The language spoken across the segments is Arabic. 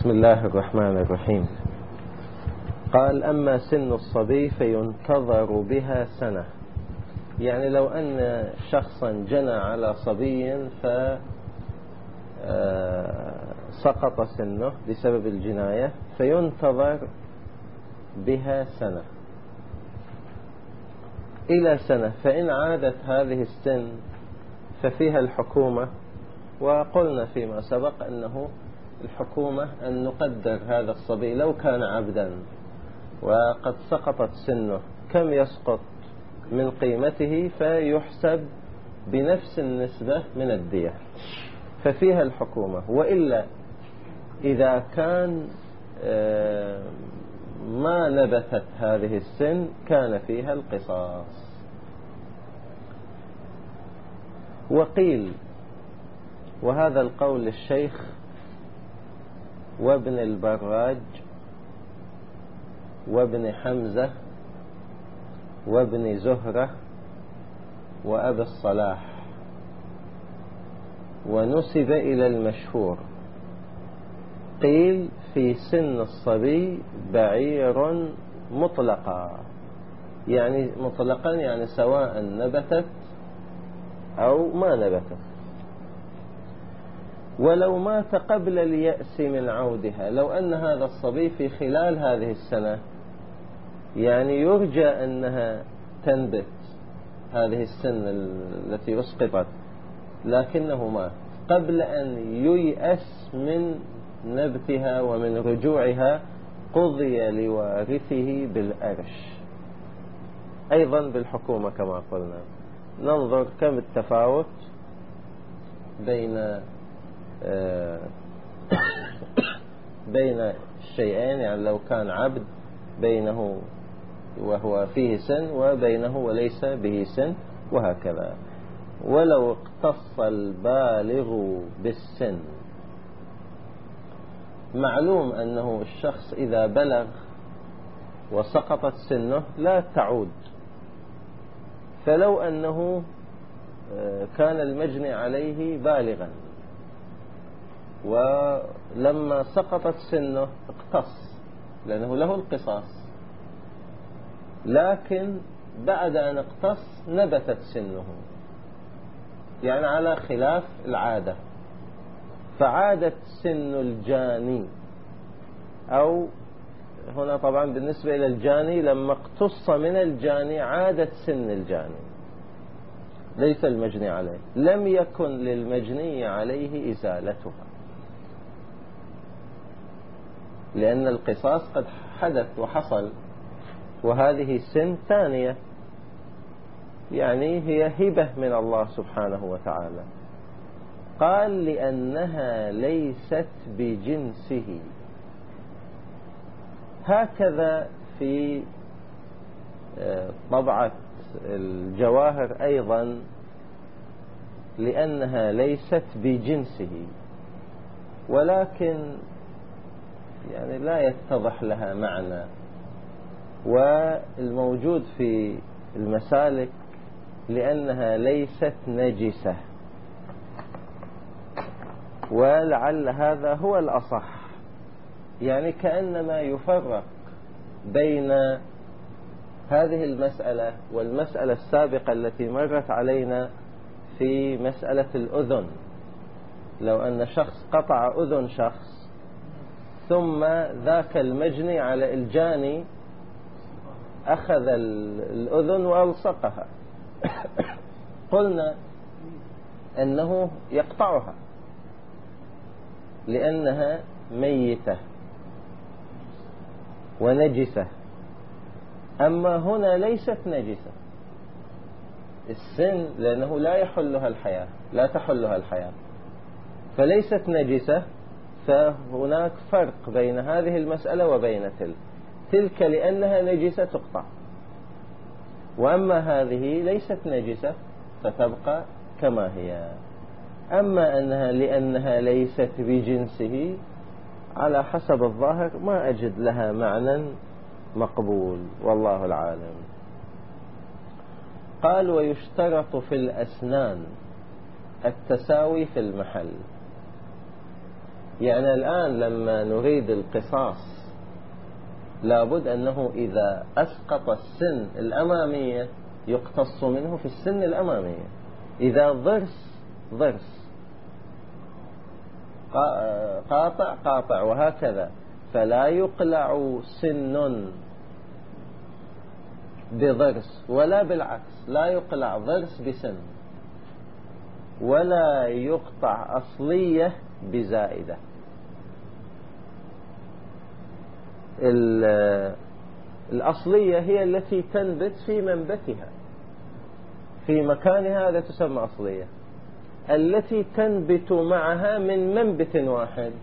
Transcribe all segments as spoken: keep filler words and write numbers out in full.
بسم الله الرحمن الرحيم. قال: أما سن الصبي فينتظر بها سنة. يعني لو أن شخصا جنى على صبي فسقط سنه بسبب الجناية فينتظر بها سنة إلى سنة، فإن عادت هذه السن ففيها الحكومة. وقلنا فيما سبق أنه الحكومة أن نقدر هذا الصبي لو كان عبدا وقد سقطت سنه كم يسقط من قيمته فيحسب بنفس النسبة من الدية، ففيها الحكومة. وإلا إذا كان ما نبتت هذه السن كان فيها القصاص. وقيل، وهذا القول الشيخ وابن البراج وابن حمزة وابن زهرة وأبي الصلاح، ونسب إلى المشهور. قيل في سن الصبي بعير مطلقا، يعني مطلقا يعني سواء نبتت أو ما نبتت، ولو مات قبل اليأس من عودها. لو أن هذا الصبي في خلال هذه السنة يعني يرجى أنها تنبت هذه السن التي أسقطت، لكنه مات قبل أن ييأس من نبتها ومن رجوعها، قضي لوارثه بالأرش، أيضا بالحكومة كما قلنا. ننظر كم التفاوت بين بين الشيئين، يعني لو كان عبد بينه وهو فيه سن وبينه وليس به سن، وهكذا. ولو اقتص البالغ بالسن، معلوم أنه الشخص إذا بلغ وسقطت سنه لا تعود، فلو أنه كان المجني عليه بالغا ولما سقطت سنه اقتص لأنه له القصاص، لكن بعد أن اقتص نبتت سنه، يعني على خلاف العادة، فعادت سن الجاني. أو هنا طبعا بالنسبة إلى الجاني لما اقتص من الجاني عادت سن الجاني، ليس المجني عليه، لم يكن للمجني عليه إزالتها، لأن القصاص قد حدث وحصل، وهذه سن ثانية، يعني هي هبة من الله سبحانه وتعالى. قال: لأنها ليست بجنسه. هكذا في طبعة الجواهر أيضا، لأنها ليست بجنسه، ولكن يعني لا يتضح لها معنى. والموجود في المسالك لأنها ليست نجسة، ولعل هذا هو الأصح، يعني كأنما يفرق بين هذه المسألة والمسألة السابقة التي مرت علينا في مسألة الأذن. لو أن شخص قطع أذن شخص ثم ذاك المجني على الجاني أخذ الأذن وألصقها، قلنا أنه يقطعها لأنها ميتة ونجسة. أما هنا ليست نجسة، السن لأنه لا يحلها الحياة، لا تحلها الحياة، فليست نجسة. فهناك فرق بين هذه المسألة وبين تلك. تلك لأنها نجسة تقطع، وأما هذه ليست نجسة فتبقى كما هي. أما أنها لأنها ليست بجنسه، على حسب الظاهر ما أجد لها معنى مقبول، والله العالم. قال: ويشترط في الأسنان التساوي في المحل. يعني الآن لما نريد القصاص لابد أنه إذا أسقط السن الأمامية يقتص منه في السن الأمامية، إذا ضرس ضرس، قاطع قاطع، وهكذا. فلا يقلع سن بضرس ولا بالعكس، لا يقلع ضرس بسن، ولا يقطع أصلية بزائدة. الأصلية هي التي تنبت في منبتها في مكانها، هذا تسمى أصلية. التي تنبت معها من منبت واحد،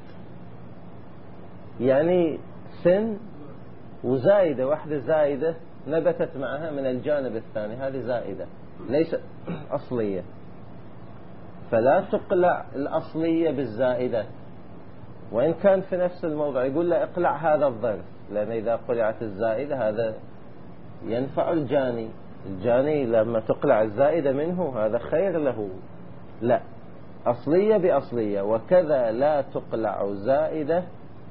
يعني سن وزائدة واحدة زائدة نبتت معها من الجانب الثاني، هذه زائدة ليس أصلية. فلا تقلع الأصلية بالزائدة، وإن كان في نفس الموضع يقول لا اقلع هذا الضرس، لأن إذا قلعت الزائدة هذا ينفع الجاني، الجاني لما تقلع الزائدة منه هذا خير له. لا، أصلية بأصلية. وكذا لا تقلع زائدة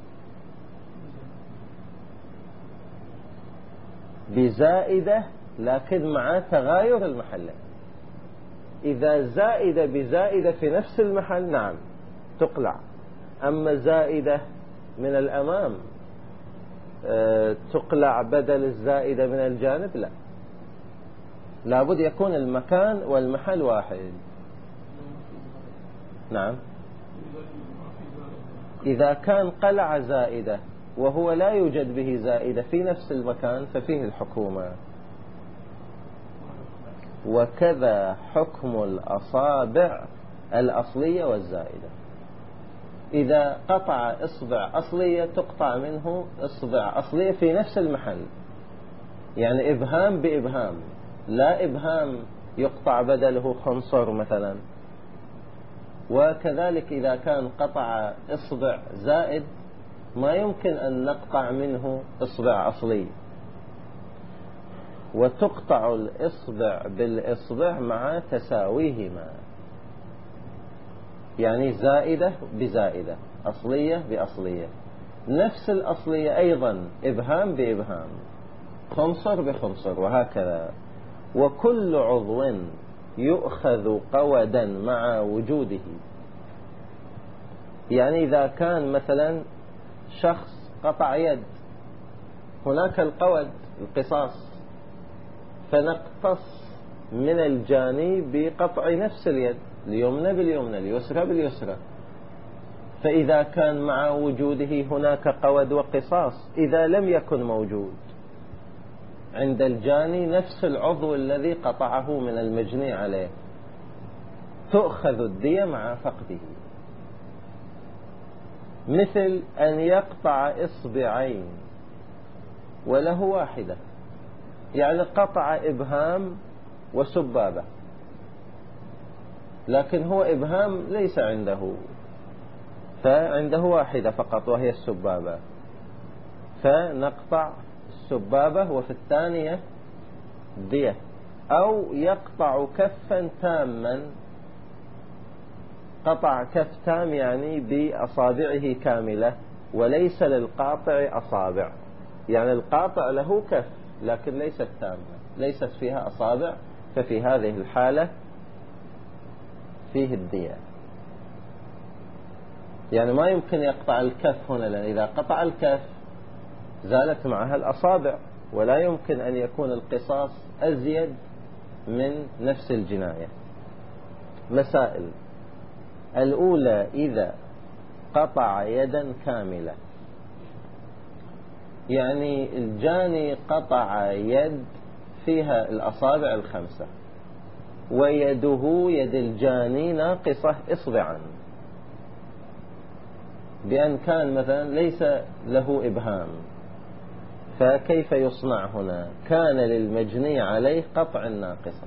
بزائدة، لكن مع تغاير المحل. إذا زائدة بزائدة في نفس المحل نعم تقلع، أما زائدة من الأمام أه تقلع بدل الزائدة من الجانب، لا، لابد يكون المكان والمحل واحد. نعم، إذا كان قلع زائدة وهو لا يوجد به زائدة في نفس المكان ففيه الحكومة. وكذا حكم الأصابع الأصلية والزائدة. إذا قطع إصبع أصلية تقطع منه إصبع أصلية في نفس المحل، يعني إبهام بإبهام، لا إبهام يقطع بدله خنصر مثلا. وكذلك إذا كان قطع إصبع زائد ما يمكن أن نقطع منه إصبع أصلي. وتقطع الإصبع بالإصبع مع تساويهما، يعني زائدة بزائدة، أصلية بأصلية. نفس الأصلية أيضا إبهام بإبهام، خنصر بخنصر، وهكذا. وكل عضو يؤخذ قودا مع وجوده، يعني إذا كان مثلا شخص قطع يد، هناك القود القصاص، فنقتص من الجاني بقطع نفس اليد، اليمنى باليمنى اليسرى باليسرى. فإذا كان مع وجوده هناك قود وقصاص، إذا لم يكن موجود عند الجاني نفس العضو الذي قطعه من المجني عليه تؤخذ الدية مع فقده. مثل أن يقطع إصبعين وله واحدة، يعني قطع إبهام وسبابة، لكن هو إبهام ليس عنده، فعنده واحدة فقط وهي السبابة، فنقطع السبابة وفي الثانية دية. أو يقطع كفا تاما، قطع كف تام يعني بأصابعه كاملة، وليس للقاطع أصابع، يعني القاطع له كف لكن ليست تامة، ليست فيها أصابع، ففي هذه الحالة فيه الدية. يعني ما يمكن يقطع الكف هنا، لأن إذا قطع الكف زالت معها الأصابع، ولا يمكن أن يكون القصاص أزيد من نفس الجناية. مسائل: الأولى إذا قطع يدا كاملة، يعني الجاني قطع يد فيها الأصابع الخمسة، ويده يد الجاني ناقصة إصبعا، بأن كان مثلا ليس له إبهام، فكيف يصنع هنا؟ كان للمجني عليه قطع الناقصة،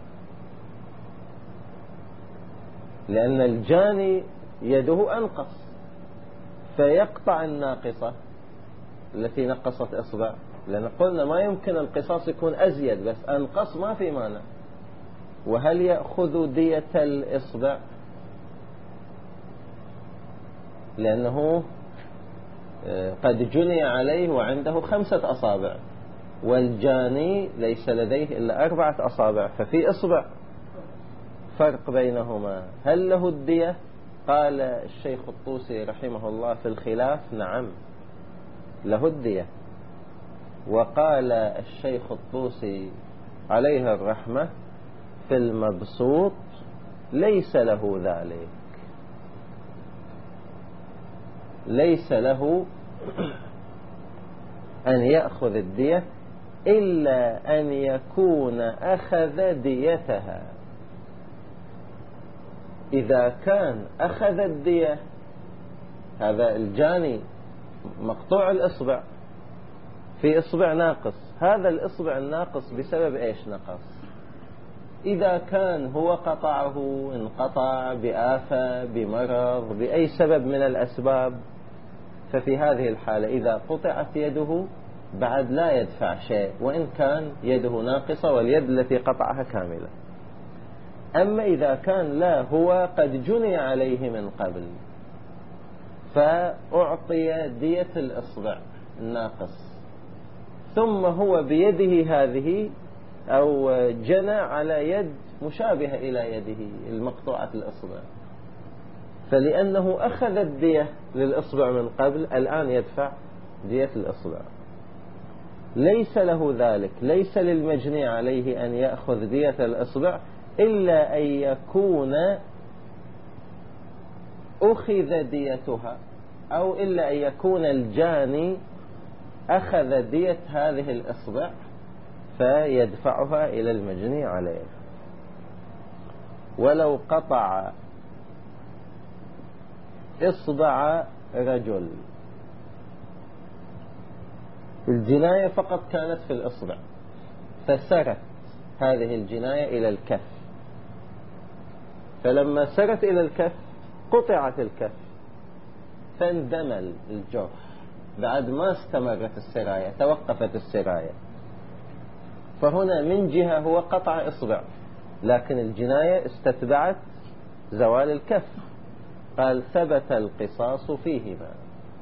لأن الجاني يده أنقص، فيقطع الناقصة التي نقصت إصبع، لأن قلنا ما يمكن القصاص يكون أزيد، بس أنقص ما في مانع. وهل يأخذ دية الإصبع؟ لأنه قد جني عليه وعنده خمسة أصابع، والجاني ليس لديه إلا أربعة أصابع، ففي إصبع فرق بينهما. هل له الدية؟ قال الشيخ الطوسي رحمه الله في الخلاف نعم له الدية. وقال الشيخ الطوسي عليه الرحمة في المبسوط ليس له ذلك، ليس له أن يأخذ الدية إلا أن يكون أخذ ديتها. إذا كان أخذ الدية، هذا الجاني مقطوع الإصبع، في إصبع ناقص، هذا الإصبع الناقص بسبب إيش نقص؟ إذا كان هو قطعه انقطع بآفة بمرض بأي سبب من الأسباب، ففي هذه الحالة إذا قطعت يده بعد لا يدفع شيء وإن كان يده ناقصة واليد التي قطعها كاملة. أما إذا كان لا، هو قد جني عليه من قبل فأعطي دية الإصبع الناقص، ثم هو بيده هذه أو جنى على يد مشابهة إلى يده المقطوعة الإصبع، فلأنه أخذ الدية للإصبع من قبل الآن يدفع دية الإصبع. ليس له ذلك، ليس للمجني عليه أن يأخذ دية الإصبع إلا أن يكون أخذ ديتها، أو إلا أن يكون الجاني أخذ دية هذه الإصبع فيدفعها إلى المجني عليه. ولو قطع إصبع رجل، الجناية فقط كانت في الإصبع، فسرت هذه الجناية إلى الكف، فلما سرت إلى الكف قطعت الكف فاندمل الجرح بعد ما استمرت السراية، توقفت السراية. فهنا من جهة هو قطع إصبع، لكن الجناية استتبعت زوال الكف، قال ثبت القصاص فيهما.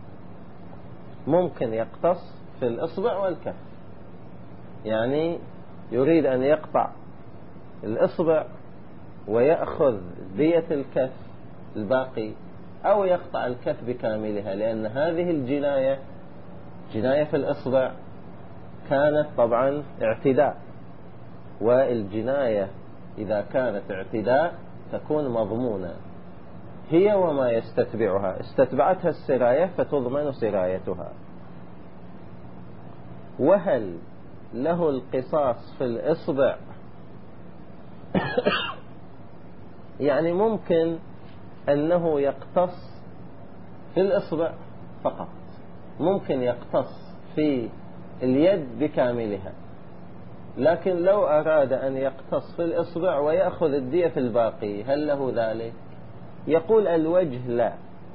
ممكن يقتص في الإصبع والكف، يعني يريد أن يقطع الإصبع ويأخذ دية الكف الباقي، أو يقطع الكف بكاملها، لأن هذه الجناية جناية في الإصبع كانت طبعا اعتداء، والجناية إذا كانت اعتداء تكون مضمونة هي وما يستتبعها، استتبعتها السراية فتضمن سرايتها. وهل له القصاص في الإصبع؟ يعني ممكن أنه يقتص في الإصبع فقط، ممكن يقتص في اليد بكاملها، لكن لو أراد أن يقتص في الإصبع ويأخذ الدية في الباقي هل له ذلك؟ يقول الوجه لا،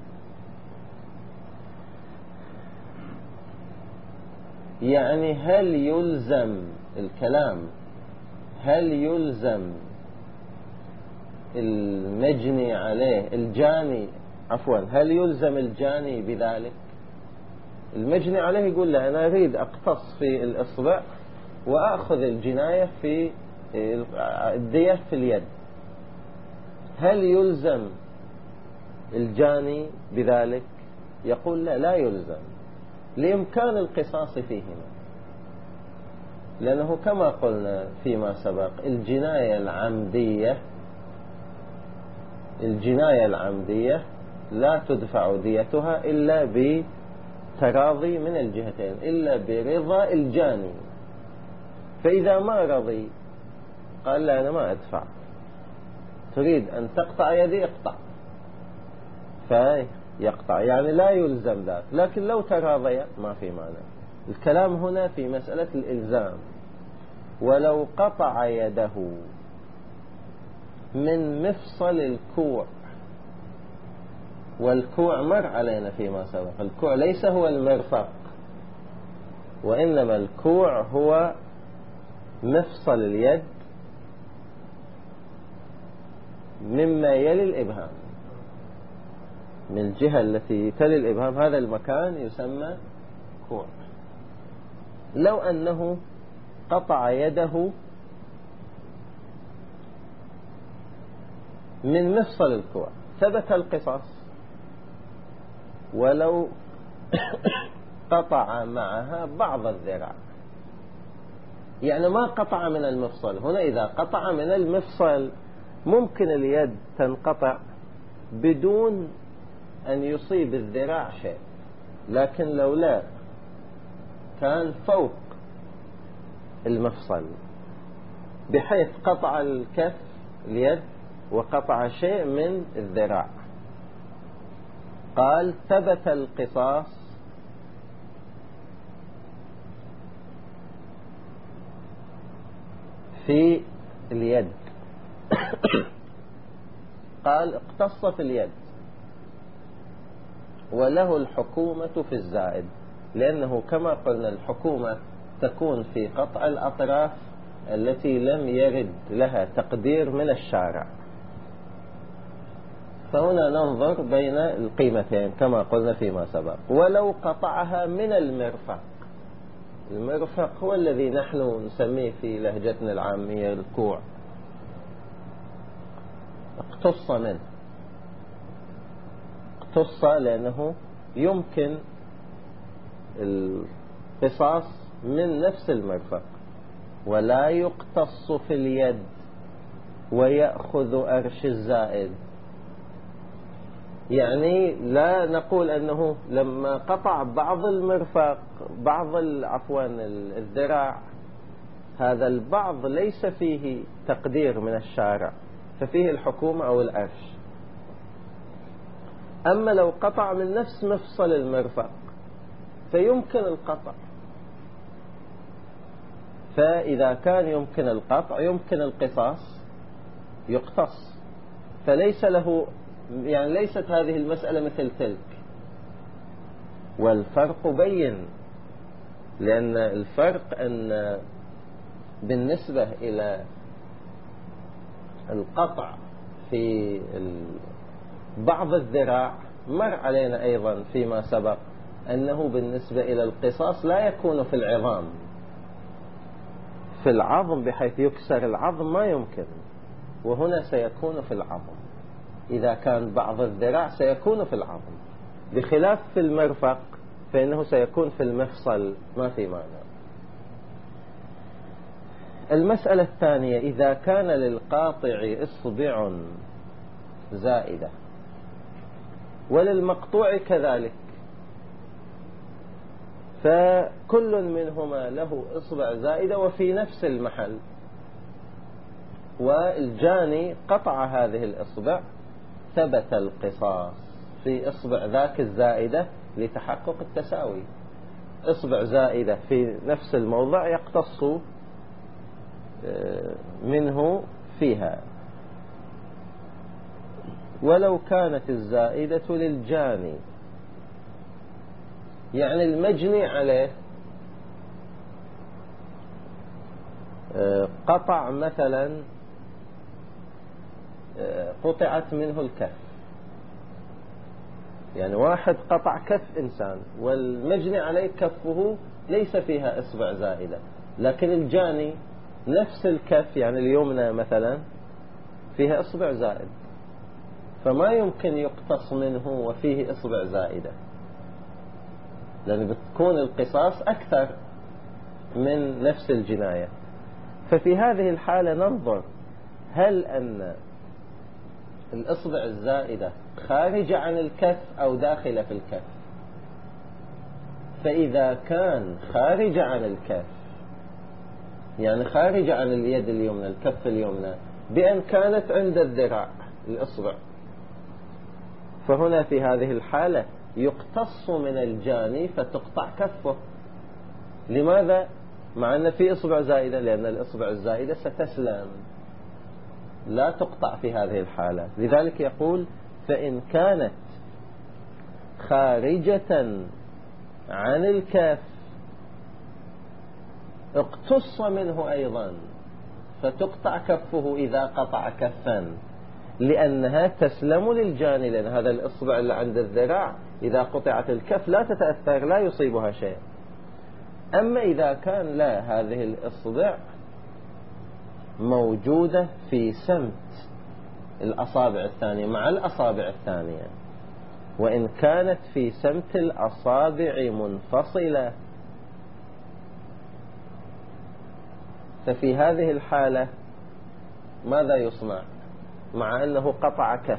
يعني هل يلزم الكلام هل يلزم المجني عليه الجاني عفوا هل يلزم الجاني بذلك؟ المجني عليه يقول لا، أنا أريد أقتص في الإصبع وأخذ الجناية في الدية في اليد، هل يلزم الجاني بذلك؟ يقول لا، لا يلزم، لإمكان القصاص فيهما، لأنه كما قلنا فيما سبق الجناية العمدية الجناية العمدية لا تدفع ديتها إلا بتراضي من الجهتين، إلا برضا الجاني. فإذا ما رضي قال لا أنا ما أدفع، تريد أن تقطع يدي اقطع، فيقطع، يعني لا يلزم ذلك. لكن لو تراضي ما في معنى. الكلام هنا في مسألة الإلزام. ولو قطع يده من مفصل الكوع، والكوع مر علينا فيما سبق، الكوع ليس هو المرفق، وإنما الكوع هو مفصل اليد مما يلي الإبهام، من الجهة التي تلي الإبهام، هذا المكان يسمى كوع. لو أنه قطع يده من مفصل الكوع ثبت القصاص، ولو قطع معها بعض الذراع، يعني ما قطع من المفصل. هنا إذا قطع من المفصل ممكن اليد تنقطع بدون أن يصيب الذراع شيء، لكن لو لا كان فوق المفصل بحيث قطع الكف اليد وقطع شيء من الذراع، قال ثبت القصاص في اليد. قال اقتص في اليد وله الحكومة في الزائد، لأنه كما قلنا الحكومة تكون في قطع الأطراف التي لم يرد لها تقدير من الشارع. فهنا ننظر بين القيمتين كما قلنا فيما سبق. ولو قطعها من المرفق، المرفق هو الذي نحن نسميه في لهجتنا العامية الكوع، اقتص منه، اقتص لأنه يمكن القصاص من نفس المرفق، ولا يقتص في اليد ويأخذ أرش الزائد. يعني لا نقول أنه لما قطع بعض المرفق بعض عفوا الذراع، هذا البعض ليس فيه تقدير من الشارع ففيه الحكومة أو الأرش. أما لو قطع من نفس مفصل المرفق فيمكن القطع، فإذا كان يمكن القطع يمكن القصاص، يقتص. فليس له، يعني ليست هذه المسألة مثل تلك. والفرق بين، لأن الفرق أن بالنسبة إلى القطع في بعض الذراع مر علينا أيضا فيما سبق أنه بالنسبة إلى القصاص لا يكون في العظام، في العظم بحيث يكسر العظم ما يمكن، وهنا سيكون في العظم. إذا كان بعض الذراع سيكون في العظم، بخلاف في المرفق فإنه سيكون في المفصل، ما في معنى. المسألة الثانية: إذا كان للقاطع إصبع زائدة وللمقطوع كذلك، فكل منهما له إصبع زائدة وفي نفس المحل، والجاني قطع هذه الإصبع، ثبت القصاص في إصبع ذاك الزائدة لتحقق التساوي. إصبع زائدة في نفس الموضع يقتص منه فيها. ولو كانت الزائدة للجاني، يعني المجني عليه قطع مثلا، قطعت منه الكف، يعني واحد قطع كف إنسان والمجني عليه كفه ليس فيها إصبع زائدة، لكن الجاني نفس الكف يعني اليمنى مثلا فيها إصبع زائد، فما يمكن يقتص منه وفيه إصبع زائدة، لأن بتكون القصاص أكثر من نفس الجناية. ففي هذه الحالة ننظر هل أن الإصبع الزائدة خارجة عن الكف أو داخلة في الكف. فإذا كان خارجة عن الكف، يعني خارجة عن اليد اليمنى الكف اليمنى بأن كانت عند الذراع الإصبع، فهنا في هذه الحالة يقتص من الجاني فتقطع كفه. لماذا؟ مع أن في إصبع زائدة، لأن الإصبع الزائدة ستسلم لا تقطع في هذه الحالة. لذلك يقول: فإن كانت خارجة عن الكف اقتص منه أيضا فتقطع كفه إذا قطع كفا. لأنها تسلم للجاني، لأن هذا الإصبع اللي عند الذراع إذا قطعت الكف لا تتأثر، لا يصيبها شيء. أما إذا كان لا، هذه الإصبع موجودة في سمت الأصابع الثانية مع الأصابع الثانية، وإن كانت في سمت الأصابع منفصلة ففي هذه الحالة ماذا يصنع؟ مع أنه قطع كف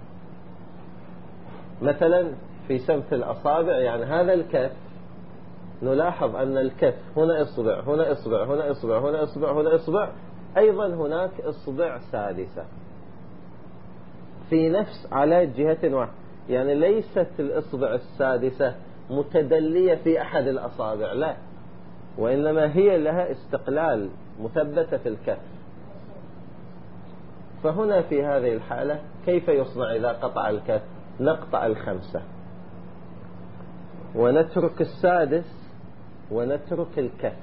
مثلا في سمت الأصابع، يعني هذا الكف نلاحظ أن الكف هنا إصبع هنا إصبع هنا إصبع هنا إصبع هنا إصبع، أيضا هناك إصبع سادسة في نفس على جهة واحدة، يعني ليست الإصبع السادسة متدلية في أحد الأصابع، لا، وإنما هي لها استقلال مثبتة في الكف. فهنا في هذه الحالة كيف يصنع إذا قطع الكف؟ نقطع الخمسة ونترك السادس ونترك الكف.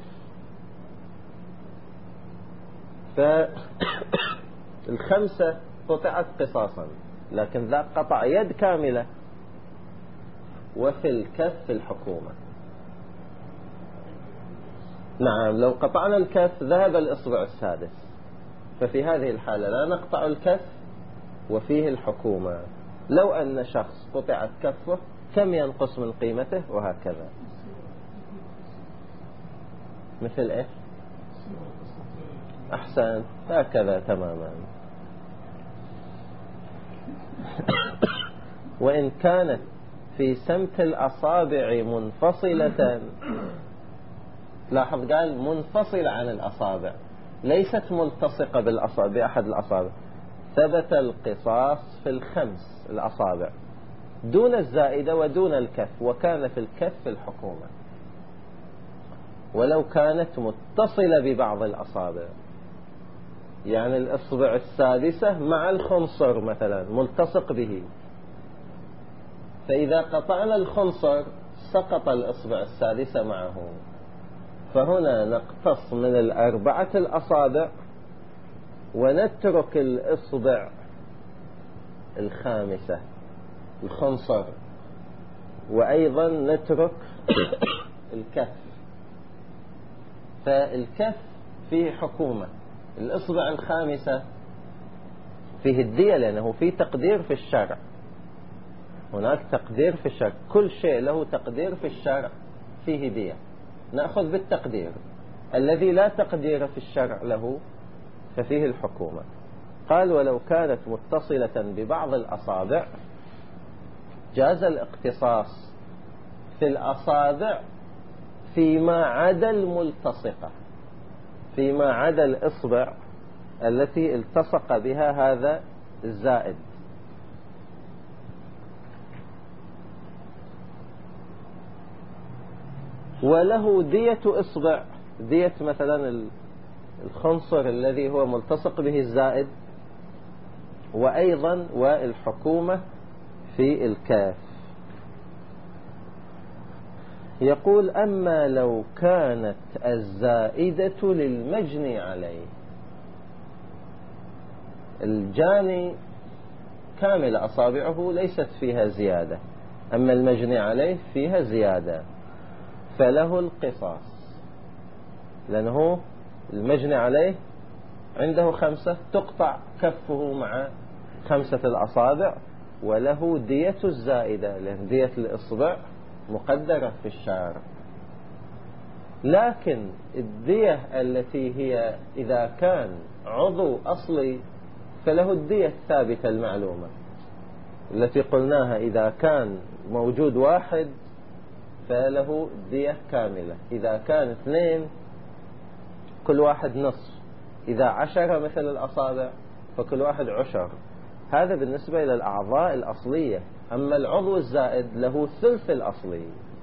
فالخمسة قطعت قصاصا، لكن ذا قطع يد كاملة، وفي الكف الحكومة. نعم، لو قطعنا الكف ذهب الإصبع السادس، ففي هذه الحالة لا نقطع الكف وفيه الحكومة. لو أن شخص قطعت كفه كم ينقص من قيمته؟ وهكذا. مثل إيه؟ أحسن، هكذا تماما. وإن كانت في سمت الأصابع منفصلة، لاحظ قال منفصلة عن الأصابع، ليست ملتصقة بالأصابع بأحد الأصابع، ثبت القصاص في الخمس الأصابع دون الزائدة ودون الكف، وكان في الكف الحكومة. ولو كانت متصلة ببعض الأصابع، يعني الإصبع السادسة مع الخنصر مثلا ملتصق به، فإذا قطعنا الخنصر سقط الإصبع السادسة معه، فهنا نقتص من الأربعة الأصابع ونترك الإصبع الخامسة الخنصر، وأيضا نترك الكف. فالكف فيه حكومة، الإصبع الخامسة فيه الدية، لأنه فيه تقدير في الشرع، هناك تقدير في الشرع، كل شيء له تقدير في الشرع فيه دية، نأخذ بالتقدير. الذي لا تقدير في الشرع له ففيه الحكومة. قال ولو كانت متصلة ببعض الأصابع جاز الاقتصاص في الأصابع فيما عدا الملتصقة، فيما عدا الإصبع التي التصق بها هذا الزائد. وله دية إصبع، دية مثلا الخنصر الذي هو ملتصق به الزائد، وأيضا والحكومة في الكاف. يقول أما لو كانت الزائدة للمجني عليه، الجاني كامل أصابعه ليست فيها زيادة، أما المجني عليه فيها زيادة، فله القصاص، لأنه المجني عليه عنده خمسة، تقطع كفه مع خمسة الأصابع، وله دية الزائدة، لأن دية الإصبع مقدرة في الشارع. لكن الدية التي هي إذا كان عضو أصلي فله الدية الثابتة المعلومة التي قلناها، إذا كان موجود واحد فله دية كاملة، إذا كان اثنين كل واحد نصف، إذا عشرة مثل الأصابع فكل واحد عشر. هذا بالنسبة إلى الأعضاء الأصلية. أما العضو الزائد له ثلث الأصلي.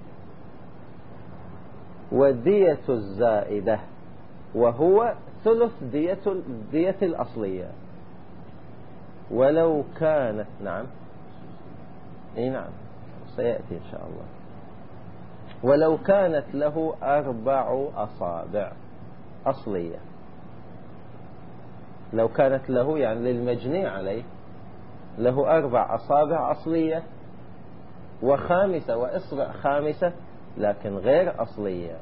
ودية الزائدة وهو ثلث دية الدية الأصلية. ولو كانت نعم اي نعم سيأتي إن شاء الله. ولو كانت له أربع أصابع أصلية، لو كانت له يعني للمجني عليه له أربع أصابع أصلية وخامسة وإصبع خامسة لكن غير أصلية،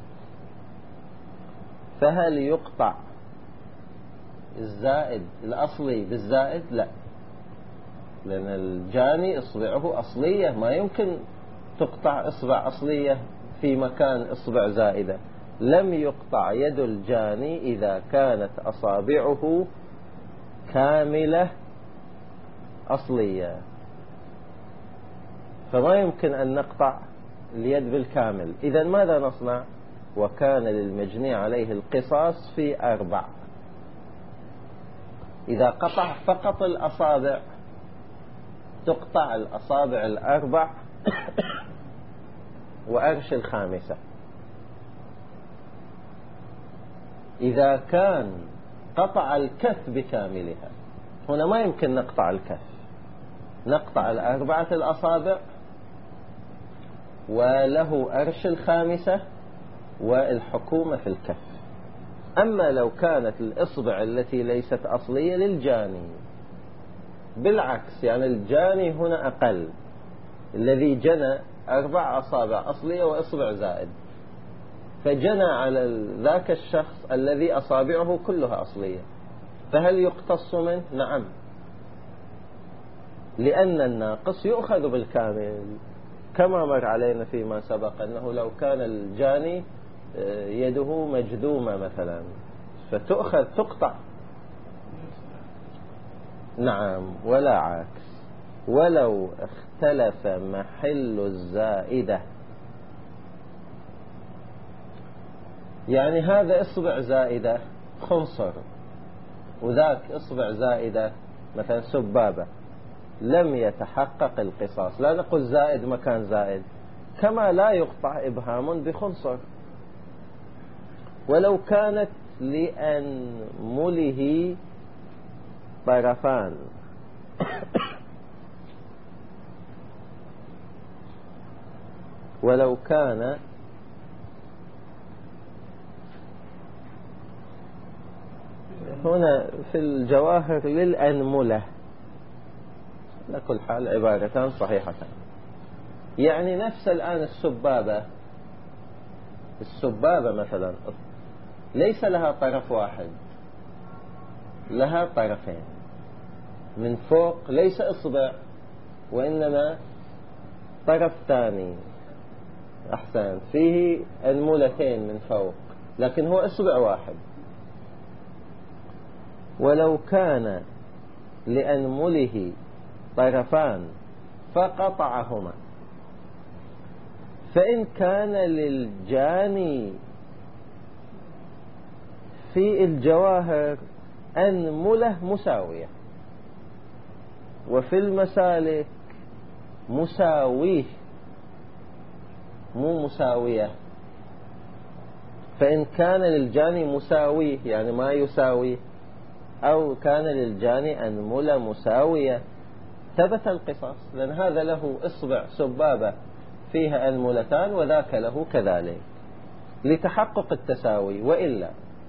فهل يقطع الزائد الأصلي بالزائد؟ لا، لأن الجاني إصبعه أصلية، ما يمكن تقطع إصبع أصلية في مكان إصبع زائدة. لم يقطع يد الجاني إذا كانت أصابعه كاملة أصلية، فما يمكن أن نقطع اليد بالكامل. إذا ماذا نصنع؟ وكان للمجني عليه القصاص في أربع. إذا قطع فقط الأصابع تقطع الأصابع الأربع وأرش الخامسة. إذا كان قطع الكف بكاملها، هنا ما يمكن نقطع الكف، نقطع الأربعة الأصابع وله أرش الخامسة والحكومة في الكف. أما لو كانت الإصبع التي ليست أصلية للجاني بالعكس، يعني الجاني هنا أقل، الذي جنى أربع أصابع أصلية وإصبع زائد، فجنى على ذاك الشخص الذي أصابعه كلها أصلية، فهل يقتص منه؟ نعم، لأن الناقص يؤخذ بالكامل، كما مر علينا فيما سبق أنه لو كان الجاني يده مجذومة مثلا فتؤخذ تقطع. نعم، ولا عكس. ولو اختلف محل الزائدة، يعني هذا إصبع زائدة خنصر وذاك إصبع زائدة مثلا سبابة، لم يتحقق القصاص. لا نقول زائد مكان زائد، كما لا يقطع إبهام بخنصر. ولو كانت لأنمله طرفان ولو كان هنا في الجواهر للأنملة، على كل حال عبارتان صحيحتان. يعني نفس الآن السبابة، السبابة مثلا ليس لها طرف واحد، لها طرفين من فوق، ليس إصبع وإنما طرف ثاني، أحسن، فيه أنملتين من فوق لكن هو إصبع واحد. ولو كان لأنمله طرفان فقطعهما، فإن كان للجاني في الجواهر أنملة مساوية وفي المسالك مساويه مو مساوية، فإن كان للجاني مساويه يعني ما يساويه، أو كان للجاني أنملة مساوية، ثبت القصاص، لأن هذا له إصبع سبابة فيها أنملتان وذاك له كذلك، لتحقق التساوي. وإلا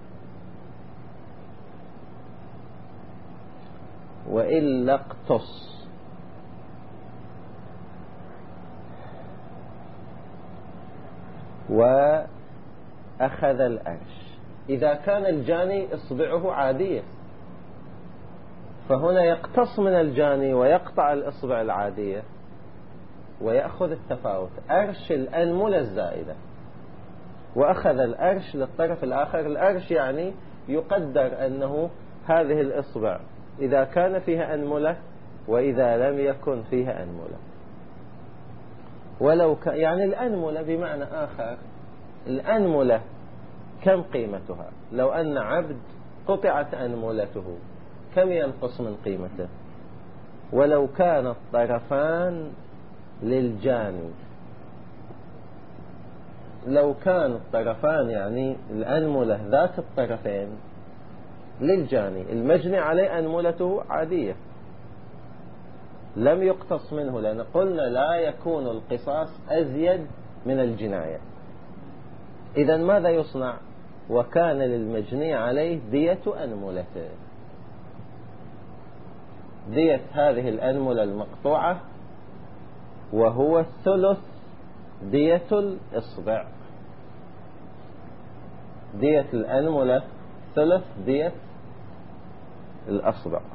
وإلا اقتص. وأخذ الأرش. إذا كان الجاني إصبعه عادية فهنا يقتص من الجاني ويقطع الإصبع العادية ويأخذ التفاوت، أرش الأنملة الزائدة، وأخذ الأرش للطرف الآخر. الأرش يعني يقدر أنه هذه الإصبع إذا كان فيها أنملة وإذا لم يكن فيها أنملة. ولو ك... يعني الأنملة بمعنى آخر، الأنملة كم قيمتها؟ لو أن عبد قطعت أنملته كم ينقص من قيمته؟ ولو كان الطرفان للجاني، لو كان الطرفان يعني الأنملة ذات الطرفين للجاني، المجني عليه أنملته عادية لم يقتص منه، لأن قلنا لا يكون القصاص أزيد من الجناية. إذن ماذا يصنع؟ وكان للمجني عليه دية أنملته. دية هذه الأنملة المقطوعة، وهو ثلث دية الإصبع. دية الأنملة ثلث دية الأصبع.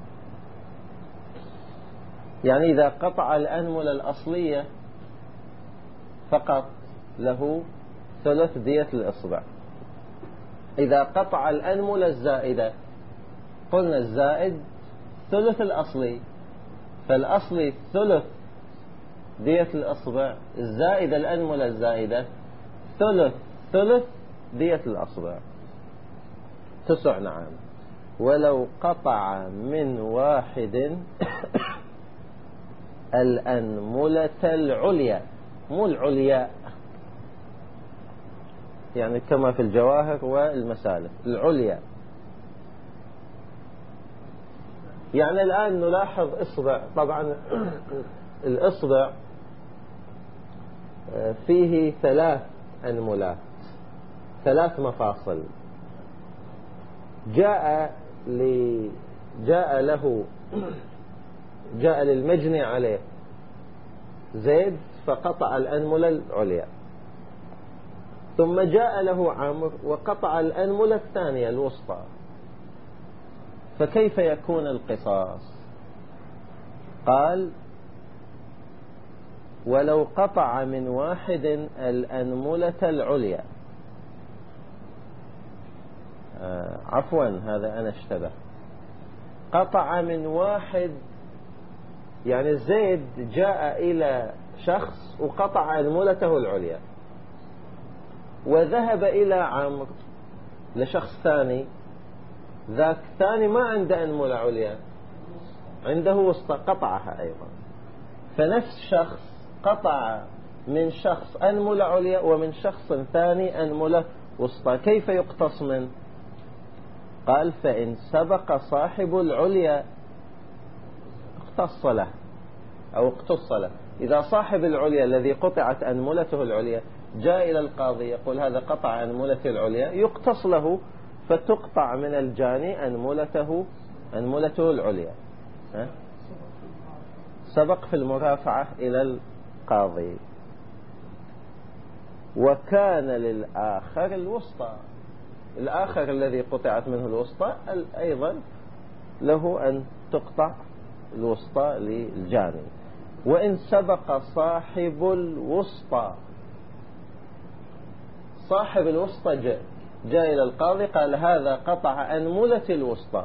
يعني إذا قطع الأنملة الأصلية فقط له ثلث دية الإصبع. إذا قطع الأنملة الزائدة، قلنا الزائد ثلث الأصلي، فالأصلي ثلث دية الأصبع، الزائدة الأنملة الزائدة ثلث ثلث دية الأصبع، تسع نعم. ولو قطع من واحد الأنملة العليا، مو العليا يعني كما في الجواهر والمسالك، العليا. يعني الآن نلاحظ إصبع، طبعا الإصبع فيه ثلاث أنملات، ثلاث مفاصل. جاء ل جاء له جاء للمجني عليه زيد فقطع الأنملة العليا، ثم جاء له عمرو وقطع الأنملة الثانية الوسطى، فكيف يكون القصاص؟ قال ولو قطع من واحد الأنملة العليا، آه عفوا هذا أنا اشتبه، قطع من واحد، يعني زيد جاء إلى شخص وقطع أنملته العليا، وذهب إلى عمرو لشخص ثاني، ذاك ثاني ما عنده أنملة عليا، عنده وسطى، قطعها أيضا. فنفس شخص قطع من شخص أنملة عليا ومن شخص ثاني أنملة وسطى، كيف يقتص منه؟ قال فإن سبق صاحب العليا اقتص له أو اقتص له. إذا صاحب العليا الذي قطعت أنملته العليا جاء إلى القاضي يقول هذا قطع أنملته العليا، يقتص له، فتقطع من الجاني أنملته أنملته العليا. ها؟ سبق في المرافعة إلى القاضي. وكان للآخر الوسطى، الآخر الذي قطعت منه الوسطى أيضا له أن تقطع الوسطى للجاني. وإن سبق صاحب الوسطى، صاحب الوسطى جاء جاء إلى القاضي قال هذا قطع أنملة الوسطى،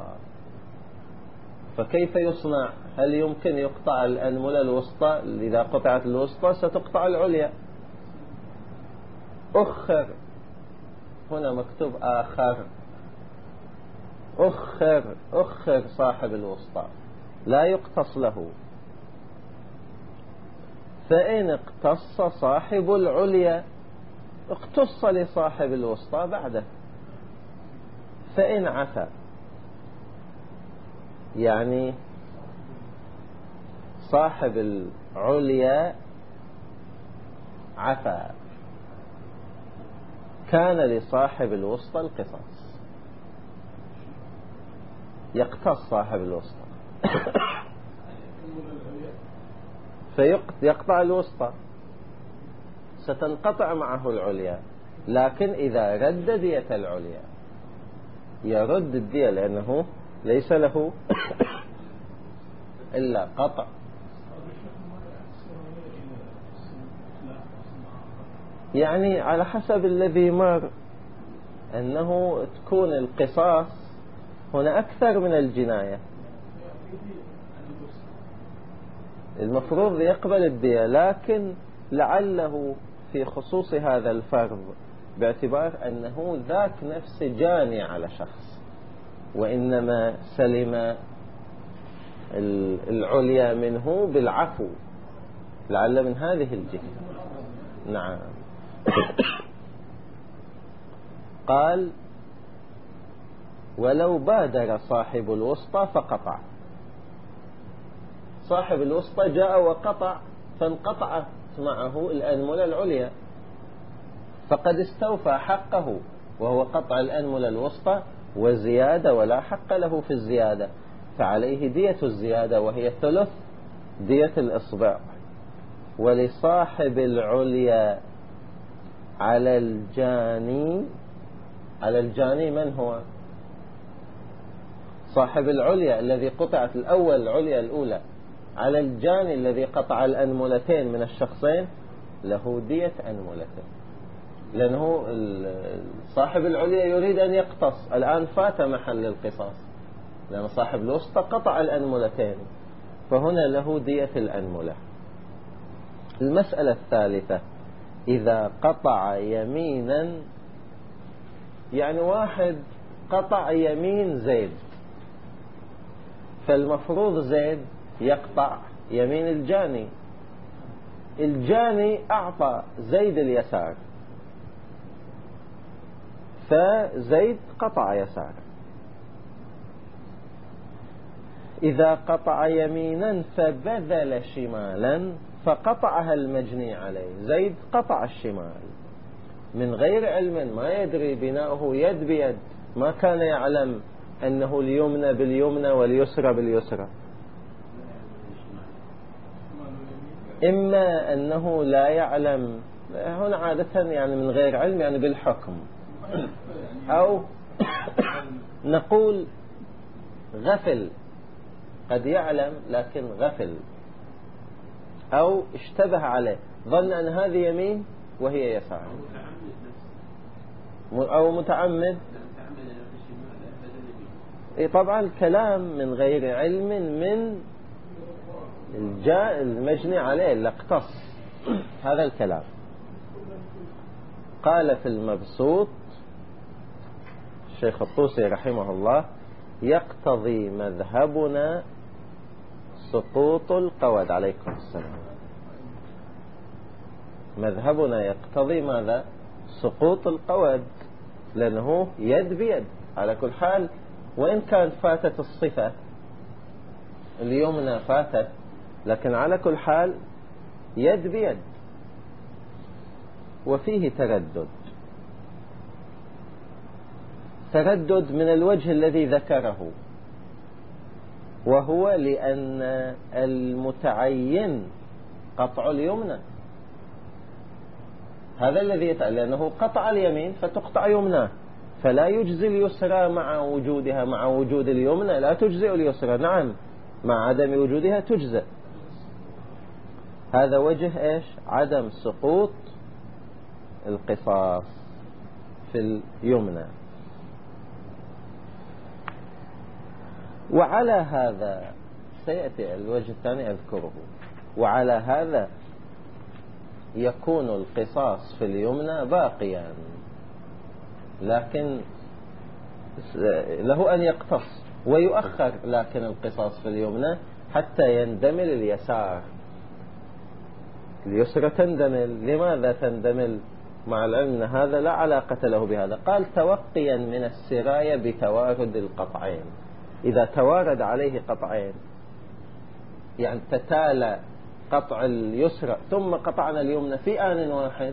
فكيف يصنع؟ هل يمكن يقطع الأنملة الوسطى؟ إذا قطعت الوسطى ستقطع العليا. أخر، هنا مكتوب آخر، أخر أخر صاحب الوسطى لا يقتص له. فإن اقتص صاحب العليا اقتص لصاحب الوسطى بعده. فإن عفا، يعني صاحب العليا عفا، كان لصاحب الوسطى القصاص، يقتص صاحب الوسطى فيقطع الوسطى، ستنقطع معه العليا، لكن إذا رد دية العليا يرد الدية، لأنه ليس له إلا قطع. يعني على حسب الذي مر، أنه تكون القصاص هنا أكثر من الجناية، المفروض يقبل الدية، لكن لعله في خصوص هذا الفرض باعتبار أنه ذاك نفس جاني على شخص، وإنما سلم العليا منه بالعفو، لعل من هذه الجهة. نعم. قال ولو بادر صاحب الوسطى فقطع، صاحب الوسطى جاء وقطع فانقطعت معه الأنملة العليا، فقد استوفى حقه وهو قطع الأنملة الوسطى وزيادة، ولا حق له في الزيادة. فعليه دية الزيادة وهي ثلث دية الإصبع. ولصاحب العليا على الجاني، على الجاني من هو؟ صاحب العليا الذي قطعت الأول العليا الأولى، على الجاني الذي قطع الأنملتين من الشخصين له دية أنملتين، لأنه صاحب العليا يريد أن يقتص، الآن فات محل القصاص لأن صاحب الوسطى قطع الأنملتين، فهنا له دية الأنملة. المسألة الثالثة: إذا قطع يمينا، يعني واحد قطع يمين زيد، فالمفروض زيد يقطع يمين الجاني، الجاني أعطى زيد اليسار، فزيد قطع يسار. إذا قطع يمينا فبذل شمالا فقطعها المجني عليه، زيد قطع الشمال من غير علم، ما يدري بناؤه يد بيد، ما كان يعلم أنه اليمنى باليمنى واليسرى باليسرى، إما أنه لا يعلم، هنا عادة يعني من غير علم يعني بالحكم، أو نقول غفل، قد يعلم لكن غفل، أو اشتبه عليه، ظن أن هذه يمين وهي يسار، أو متعمد. طبعا الكلام من غير علم من الجاء المجني عليه اللي اقتص، هذا الكلام. قال في المبسوط الشيخ الطوسي رحمه الله: يقتضي مذهبنا سقوط القود. عليكم السلام. مذهبنا يقتضي ماذا؟ سقوط القود، لأنه يد بيد على كل حال، وإن كانت فاتت الصفة اليمنى فاتت، لكن على كل حال يد بيد. وفيه تردد، تردد من الوجه الذي ذكره، وهو لأن المتعين قطع اليمنى، هذا الذي يتعين، لأنه قطع اليمين فتقطع يمنى، فلا يجزي اليسرى مع وجودها، مع وجود اليمنى لا تجزئ اليسرى، نعم مع عدم وجودها تجزئ. هذا وجه إيش؟ عدم سقوط القصاص في اليمنى. وعلى هذا سيأتي الوجه الثاني أذكره، وعلى هذا يكون القصاص في اليمنى باقيا، لكن له أن يقتص ويؤخر، لكن القصاص في اليمنى حتى يندمل اليسار، اليسرى تندمل. لماذا تندمل؟ مع العلم هذا لا علاقة له بهذا. قال: توقيا من السراية بتوارد القطعين، إذا توارد عليه قطعين، يعني تتالى قطع اليسرى ثم قطعنا اليمنى في آن واحد،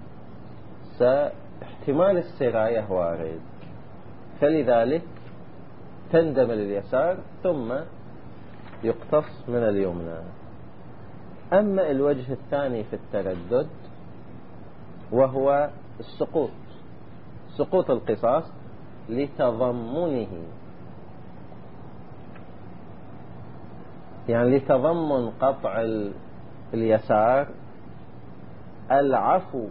فاحتمال السراية وارد، فلذلك تندمل اليسار ثم يقتص من اليمنى. أما الوجه الثاني في التردد وهو السقوط، سقوط القصاص لتضمنه، يعني لتضمن قطع اليسار العفو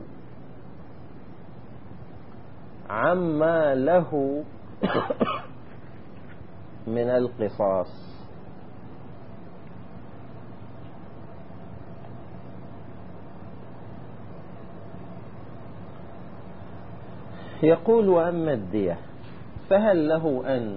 عما له من القصاص. يقول: وأما الدية فهل له أن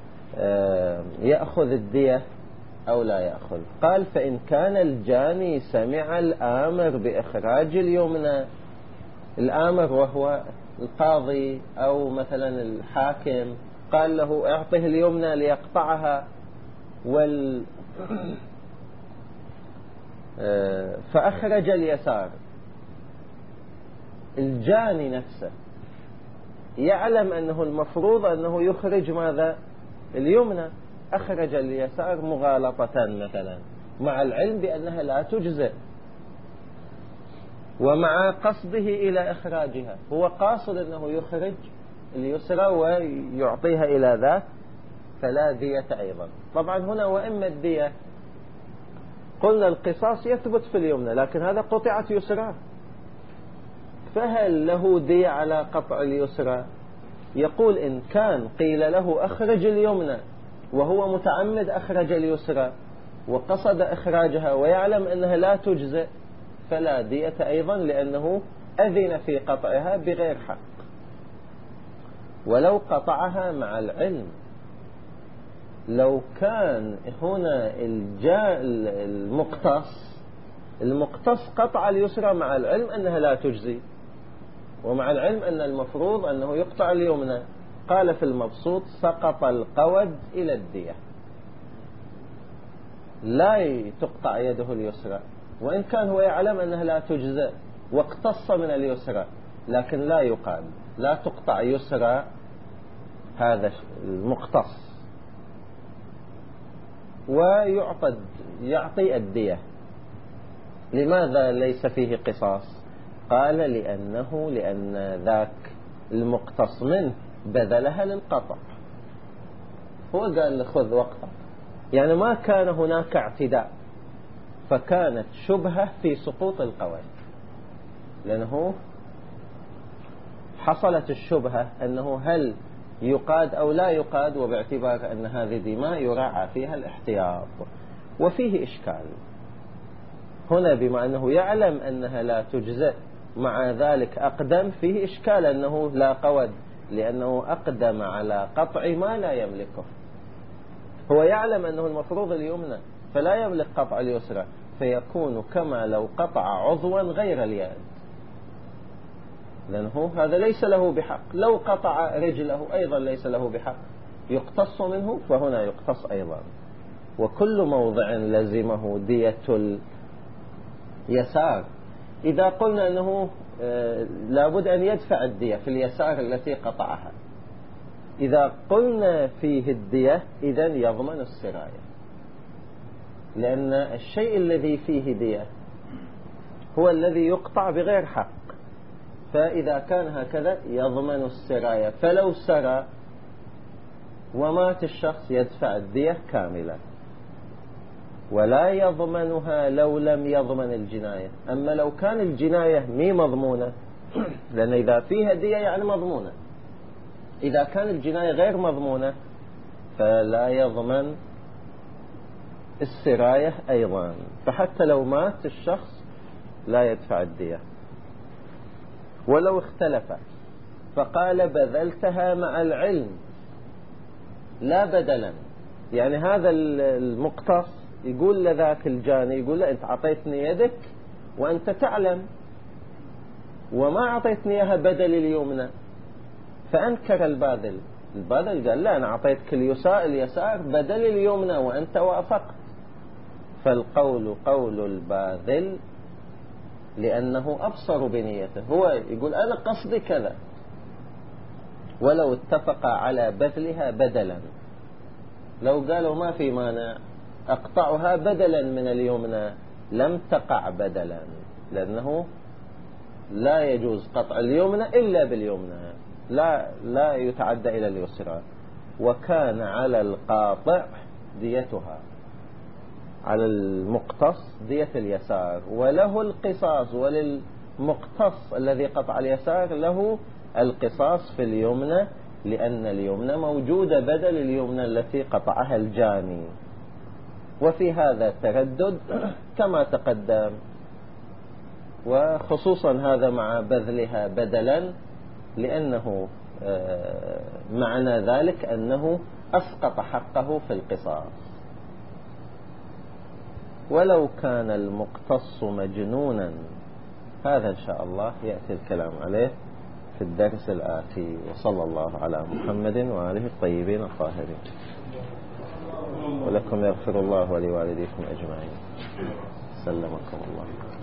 يأخذ الدية أو لا يأخذ؟ قال: فإن كان الجاني سمع الآمر بإخراج اليمنى، الآمر وهو القاضي أو مثلا الحاكم، قال له اعطه اليمنى ليقطعها، وال فأخرج اليسار، الجاني نفسه يعلم أنه المفروض أنه يخرج ماذا؟ اليمنى، أخرج اليسار مغالطة مثلا، مع العلم بأنها لا تجزئ ومع قصده إلى إخراجها. هو قاصد أنه يخرج اليسرى ويعطيها إلى ذاك، فلا دية أيضا. طبعا هنا وإما الدية، قلنا القصاص يثبت في اليمنى، لكن هذا قطعت يسرى، فهل له دية على قطع اليسرى؟ يقول إن كان قيل له أخرج اليمنى وهو متعمد أخرج اليسرى وقصد إخراجها ويعلم أنها لا تجزئ، فلا دية أيضا، لأنه أذن في قطعها بغير حق. ولو قطعها مع العلم، لو كان هنا المقتص المقتص قطع اليسرى مع العلم أنها لا تجزي، ومع العلم أن المفروض أنه يقطع اليمنى، قال في المبسوط سقط القود إلى الدية، لا تقطع يده اليسرى، وإن كان هو يعلم أنها لا تجزئ واقتص من اليسرى، لكن لا يقال، لا تقطع يسرى هذا المقتص، ويعطي يعطي الدية. لماذا ليس فيه قصاص؟ قال لأنه لأن ذاك المقتص منه بذلها للقطع، هو قال خذ وقتك، يعني ما كان هناك اعتداء، فكانت شبهة في سقوط القود، لأنه حصلت الشبهة أنه هل يقاد أو لا يقاد، وباعتبار أن هذه دماء يراعى فيها الاحتياط. وفيه إشكال هنا، بما أنه يعلم أنها لا تجزئ مع ذلك أقدم، فيه إشكال أنه لا قود، لأنه أقدم على قطع ما لا يملكه. هو يعلم أنه المفروض اليمنى فلا يملك قطع اليسرى، فيكون كما لو قطع عضوا غير اليد، لأنه هذا ليس له بحق. لو قطع رجله أيضا ليس له بحق، يقتص منه، فهنا يقتص أيضا. وكل موضع لزمه دية اليسار. إذا قلنا أنه لابد أن يدفع الدية في اليسار التي قطعها، إذا قلنا فيه الدية إذن يضمن السراية، لأن الشيء الذي فيه دية هو الذي يقطع بغير حق، فإذا كان هكذا يضمن السراية. فلو سرى ومات الشخص يدفع الدية كاملة، ولا يضمنها لو لم يضمن الجناية. أما لو كان الجناية مي مضمونة، لأن إذا فيها دية يعني مضمونة، إذا كان الجناية غير مضمونة فلا يضمن السراية أيضا، فحتى لو مات الشخص لا يدفع الدية. ولو اختلف فقال بذلتها مع العلم لا بدلا، يعني هذا المقتص يقول لذاك الجاني، يقول له أنت عطيتني يدك وأنت تعلم، وما عطيتني إياها بدل اليمنى. فأنكر الباذل، الباذل قال لا، أنا عطيتك اليسار اليسار بدل اليمنى وأنت وافقت. فالقول قول الباذل، لأنه أبصر بنيته، هو يقول أنا قصدي كذا، ولو اتفق على بذلها بدلا، لو قالوا ما في مانع أقطعها بدلا من اليمنى لم تقع بدلا، لأنه لا يجوز قطع اليمنى إلا باليمنى، لا لا يتعدى إلى اليسرى. وكان على القاطع ديتها، على المقتص دية اليسار، وله القصاص، وللمقتص الذي قطع اليسار له القصاص في اليمنى، لأن اليمنى موجودة بدل اليمنى التي قطعها الجاني. وفي هذا تردد كما تقدم، وخصوصا هذا مع بذلها بدلا، لأنه معنى ذلك أنه أسقط حقه في القصاص. ولو كان المقتص مجنونا، هذا إن شاء الله يأتي الكلام عليه في الدرس الآتي. وصلى الله على محمد وآله الطيبين الطاهرين. ولكم يغفر الله ولوالديكم أجمعين. سلمكم الله.